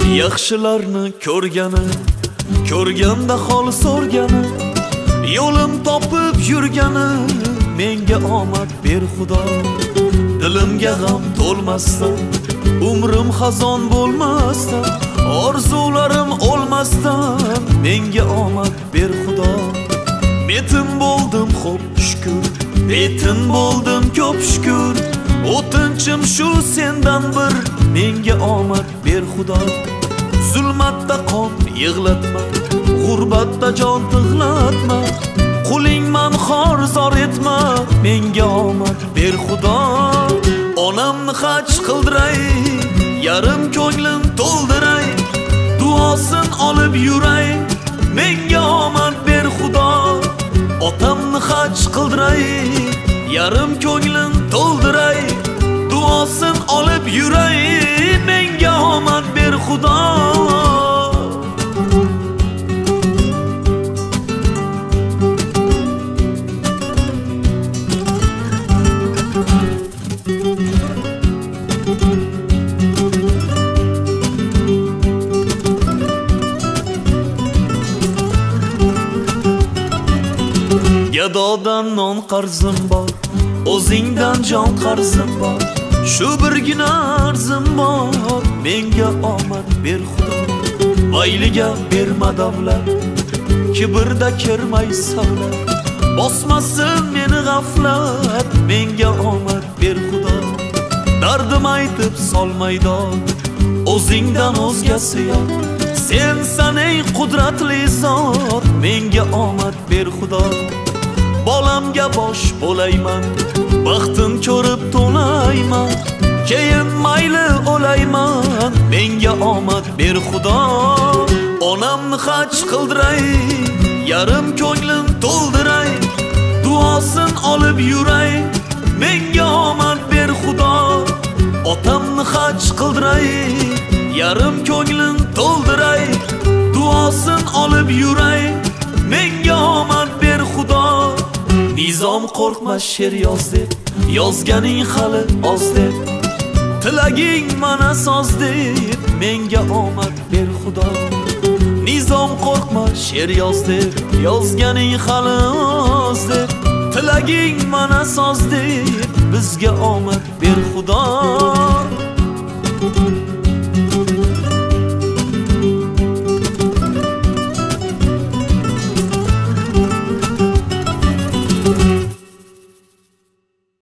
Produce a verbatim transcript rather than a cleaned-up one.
Yaxshilarni ko'rgani, ko'rganda hol so'rgani, yo'lim topib yurgani, menga omad ber Xudo. Dilimga g'am to'lmasdan, umrim xazon bo'lmasdan, orzularim o'lmasdan, menga omad ber Xudo. Metin bo'ldim xo'p shukr, metin bo'ldim ko'p shukr, o'tinchim shu sendan bir, menga omad ber Xudo. Zulmatda qon yig'latma, g'urbatda jon tig'latma, qulingman xor zor etma, menga omad ber Xudo. Onamni haj qildiray, yarim ko'nglim to'ldiray, duosin olib yuray, menga omad ber Xudo. Otamni haj qildiray, yarim ko'nglim to'ldiray, duosin olib yuray, menga omad ber Xudo. Gadodan non qarzim bor, o'zingdan jon qarzim bor, shu birgina arzim bor, menga omad ber Xudo. Mayliga berma davlat, kibrda kirmay savlat, bosmasin meni g'aflat, menga omad ber Xudo. Dardim aytib solmaydon, o'zingdan o'zgasi yo'q, sensan ey qudratli zot, menga omad ber Xudo. Bolamga bosh bo'layman, baxtim ko'rib to'layman, keyin mayli o'layman, menga omad ber Xudo. Onamni haj qildiray, yarim ko'nglim to'ldiray, duosin olib yuray, menga omad ber Xudo. Otamni haj qildiray, yarim ko'nglim to'ldiray, duosin olib yuray, menga omad ber Xudo. Nizom qo'rqma she'r yoz deb, yozganing hali oz deb, tilaging mana soz deb, menga omad ber Xudo. Nizom qo'rqma she'r yoz deb, yozganing hali oz deb, tilaging mana soz deb, bizga omad ber Xudo.